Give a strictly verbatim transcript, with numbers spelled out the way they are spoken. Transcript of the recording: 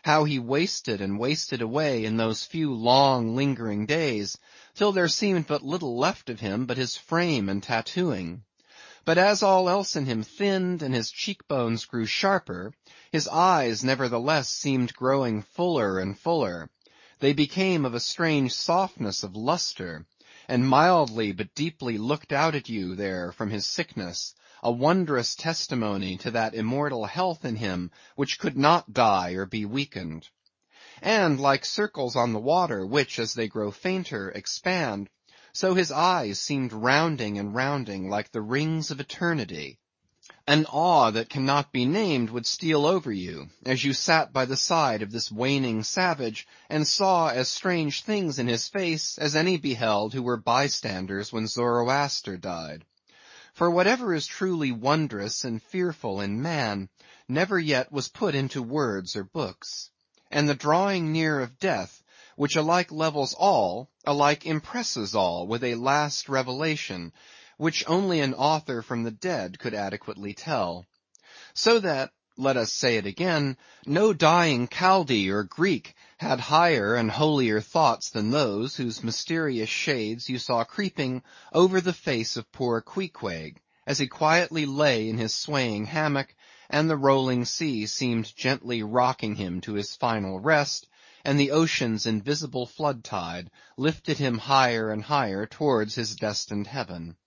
how he wasted and wasted away in those few long lingering days, till there seemed but little left of him but his frame and tattooing. But as all else in him thinned, and his cheekbones grew sharper, his eyes nevertheless seemed growing fuller and fuller. They became of a strange softness of lustre, and mildly but deeply looked out at you there from his sickness, a wondrous testimony to that immortal health in him which could not die or be weakened. And like circles on the water, which, as they grow fainter, expand, so his eyes seemed rounding and rounding like the rings of eternity. An awe that cannot be named would steal over you, as you sat by the side of this waning savage, and saw as strange things in his face as any beheld who were bystanders when Zoroaster died. For whatever is truly wondrous and fearful in man, never yet was put into words or books. And the drawing near of death, which alike levels all, alike impresses all with a last revelation, which only an author from the dead could adequately tell. So that, let us say it again, no dying Chaldee or Greek had higher and holier thoughts than those whose mysterious shades you saw creeping over the face of poor Queequeg, as he quietly lay in his swaying hammock, and the rolling sea seemed gently rocking him to his final rest, and the ocean's invisible flood tide lifted him higher and higher towards his destined heaven.